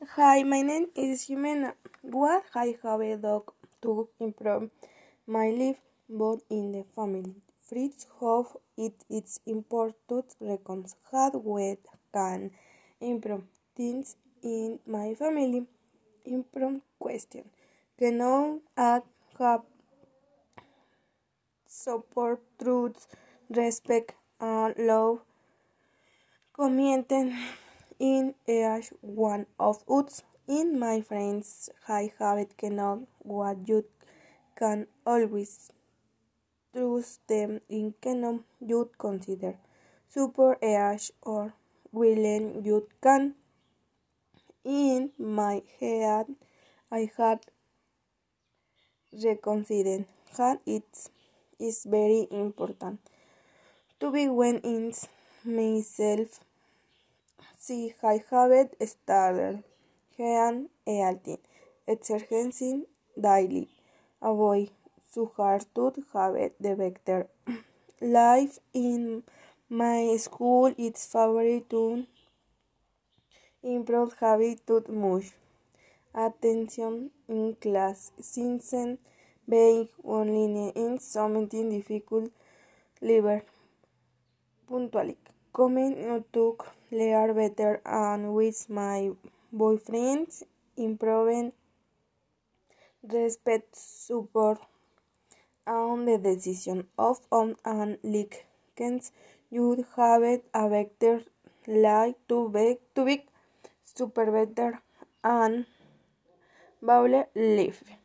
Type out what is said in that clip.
Hi, my name is Jimena. What I have a dog to improve my life, both in the family. Fritz Hoff it is important to recognize how we can improve things in my family. Improve question. Can I have support, truth, respect, and love committed in each one of us. In my friends, I have it cannot what you can always trust them in cannot you consider super each or willing you can. In my head, I had reconsidered that it is very important to be when in myself. Si I have started Jean Ealtin, exercising daily, avoid sugar to have the better life in my school. It's favorite to improve habit too much attention in class, since being online in something difficult, liver punctually. Coming to learn better and with my boyfriends, improving respect, support, and the decision of on and likens you have a better life to be super better and Baule life.